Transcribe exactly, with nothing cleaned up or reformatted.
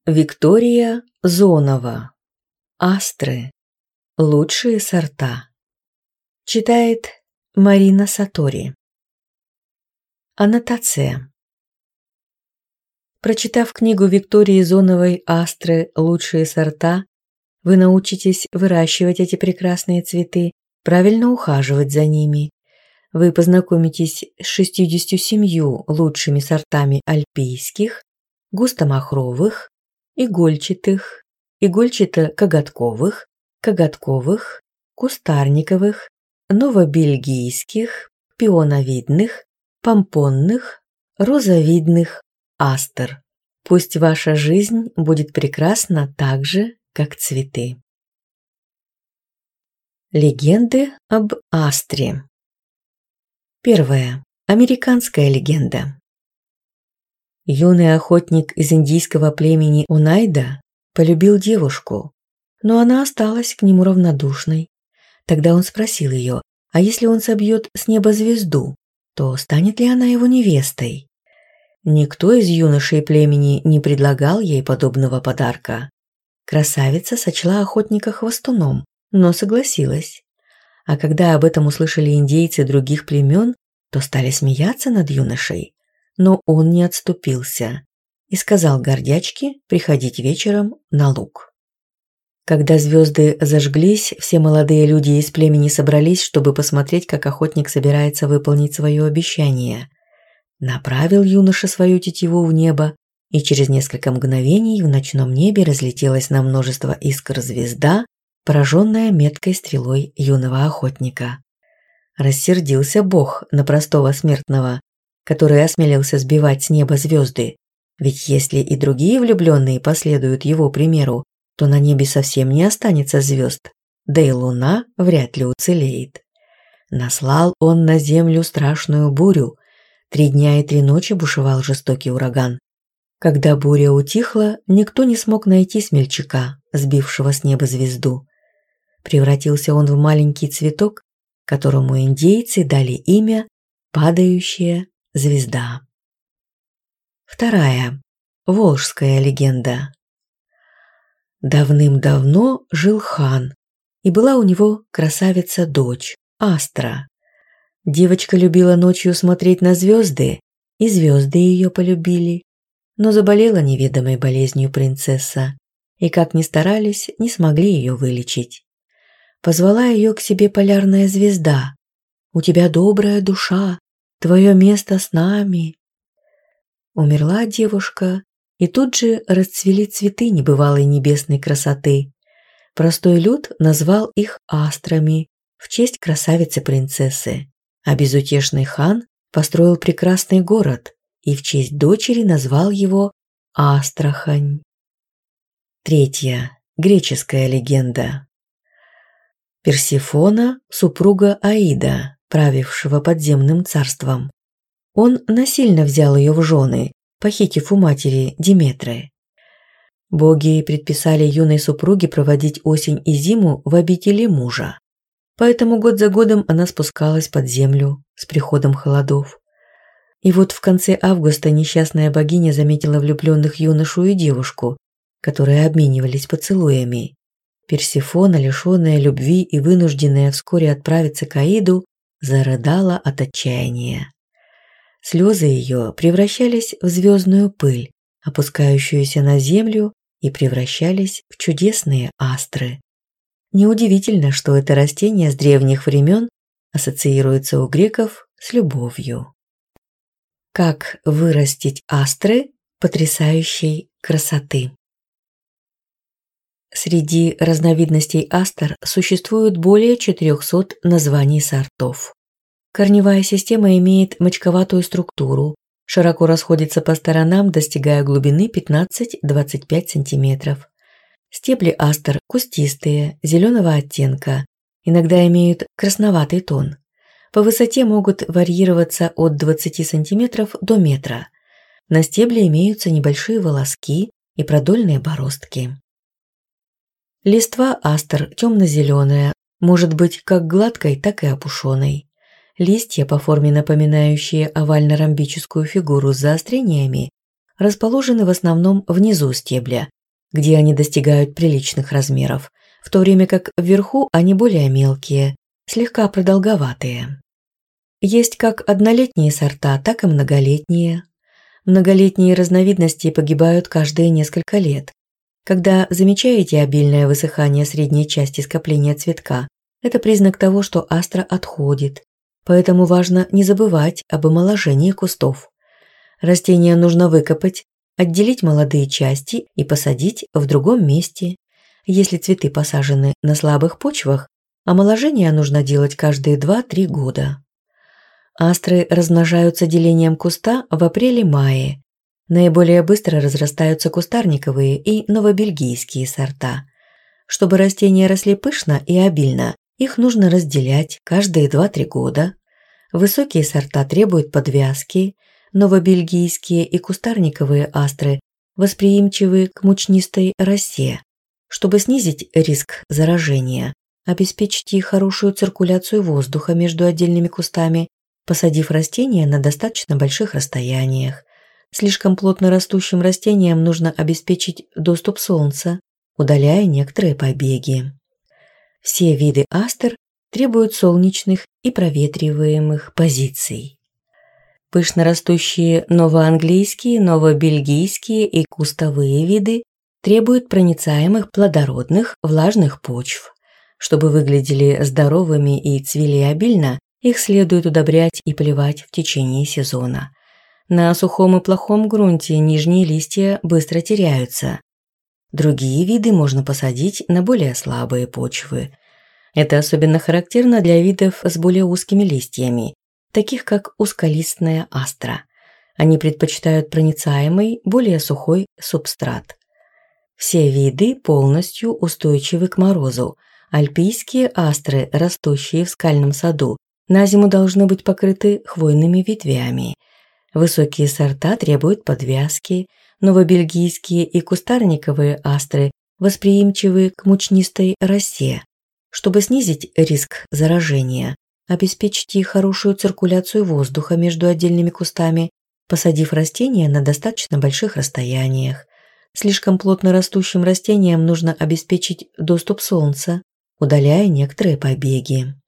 Виктория Зонова. Астры. Лучшие сорта. Читает Марина Сатори. Аннотация. Прочитав книгу Виктории Зоновой «Астры. Лучшие сорта», вы научитесь выращивать эти прекрасные цветы, правильно ухаживать за ними. Вы познакомитесь с шестьюдесятью семью лучшими сортами альпийских, густомахровых, игольчатых, игольчато-коготковых, коготковых, кустарниковых, новобельгийских, пионовидных, помпонных, розовидных астр. Пусть ваша жизнь будет прекрасна так же, как цветы. Легенды об астре. Первая. Американская легенда. Юный охотник из индийского племени Унайда полюбил девушку, но она осталась к нему равнодушной. Тогда он спросил ее, а если он собьет с неба звезду, то станет ли она его невестой? Никто из юношей племени не предлагал ей подобного подарка. Красавица сочла охотника хвостуном, но согласилась. А когда об этом услышали индейцы других племен, то стали смеяться над юношей. Но он не отступился и сказал гордячке приходить вечером на луг. Когда звезды зажглись, все молодые люди из племени собрались, чтобы посмотреть, как охотник собирается выполнить свое обещание. Направил юноша свою тетиву в небо, и через несколько мгновений в ночном небе разлетелась на множество искр звезда, пораженная меткой стрелой юного охотника. Рассердился Бог на простого смертного, который осмелился сбивать с неба звезды, ведь если и другие влюбленные последуют его примеру, то на небе совсем не останется звезд, да и луна вряд ли уцелеет. Наслал он на землю страшную бурю, три дня и три ночи бушевал жестокий ураган. Когда буря утихла, никто не смог найти смельчака, сбившего с неба звезду. Превратился он в маленький цветок, которому индейцы дали имя «Падающая звезда». Вторая. Волжская легенда. Давным-давно жил хан, и была у него красавица-дочь, Астра. Девочка любила ночью смотреть на звезды, и звезды ее полюбили. Но заболела неведомой болезнью принцесса, и как ни старались, не смогли ее вылечить. Позвала ее к себе полярная звезда. «У тебя добрая душа, твое место с нами». Умерла девушка, и тут же расцвели цветы небывалой небесной красоты. Простой люд назвал их астрами в честь красавицы-принцессы, а безутешный хан построил прекрасный город и в честь дочери назвал его Астрахань. Третья. Греческая легенда. Персефона – супруга Аида, правившего подземным царством. Он насильно взял ее в жены, похитив у матери Диметры. Боги предписали юной супруге проводить осень и зиму в обители мужа. Поэтому год за годом она спускалась под землю с приходом холодов. И вот в конце августа несчастная богиня заметила влюбленных юношу и девушку, которые обменивались поцелуями. Персефона, лишенная любви и вынужденная вскоре отправиться к Аиду, зарыдала от отчаяния. Слезы ее превращались в звездную пыль, опускающуюся на землю, и превращались в чудесные астры. Неудивительно, что это растение с древних времен ассоциируется у греков с любовью. Как вырастить астры потрясающей красоты? Среди разновидностей астр существует более четырехсот названий сортов. Корневая система имеет мочковатую структуру, широко расходится по сторонам, достигая глубины пятнадцать-двадцать пять сантиметров. Стебли астр кустистые, зеленого оттенка, иногда имеют красноватый тон. По высоте могут варьироваться от двадцати сантиметров до метра. На стебле имеются небольшие волоски и продольные бороздки. Листва астр темно-зеленая, может быть как гладкой, так и опушенной. Листья, по форме напоминающие овально-ромбическую фигуру с заострениями, расположены в основном внизу стебля где они достигают приличных размеров, в то время как вверху они более мелкие, слегка продолговатые. Есть как однолетние сорта, так и многолетние. Многолетние разновидности погибают каждые несколько лет. Когда замечаете обильное высыхание средней части скопления цветка, это признак того, что астра отходит, поэтому важно не забывать об омоложении кустов. Растение нужно выкопать, отделить молодые части и посадить в другом месте. Если цветы посажены на слабых почвах, омоложение нужно делать каждые два-три года. Астры размножаются делением куста в апреле-мае. Наиболее быстро разрастаются кустарниковые и новобельгийские сорта. Чтобы растения росли пышно и обильно, их нужно разделять каждые два-три года. Высокие сорта требуют подвязки, новобельгийские и кустарниковые астры восприимчивы к мучнистой росе. Чтобы снизить риск заражения, обеспечьте хорошую циркуляцию воздуха между отдельными кустами, посадив растения на достаточно больших расстояниях. Слишком плотно растущим растениям нужно обеспечить доступ солнца, удаляя некоторые побеги. Все виды астр требуют солнечных и проветриваемых позиций. Пышно растущие новоанглийские, новобельгийские и кустовые виды требуют проницаемых, плодородных, влажных почв. Чтобы выглядели здоровыми и цвели обильно, их следует удобрять и поливать в течение сезона. На сухом и плохом грунте нижние листья быстро теряются. Другие виды можно посадить на более слабые почвы. Это особенно характерно для видов с более узкими листьями, таких как узколистная астра. Они предпочитают проницаемый, более сухой субстрат. Все виды полностью устойчивы к морозу. Альпийские астры, растущие в скальном саду, на зиму должны быть покрыты хвойными ветвями. Высокие сорта требуют подвязки, новобельгийские и кустарниковые астры восприимчивы к мучнистой росе. Чтобы снизить риск заражения, обеспечьте хорошую циркуляцию воздуха между отдельными кустами, посадив растения на достаточно больших расстояниях. Слишком плотно растущим растениям нужно обеспечить доступ солнца, удаляя некоторые побеги.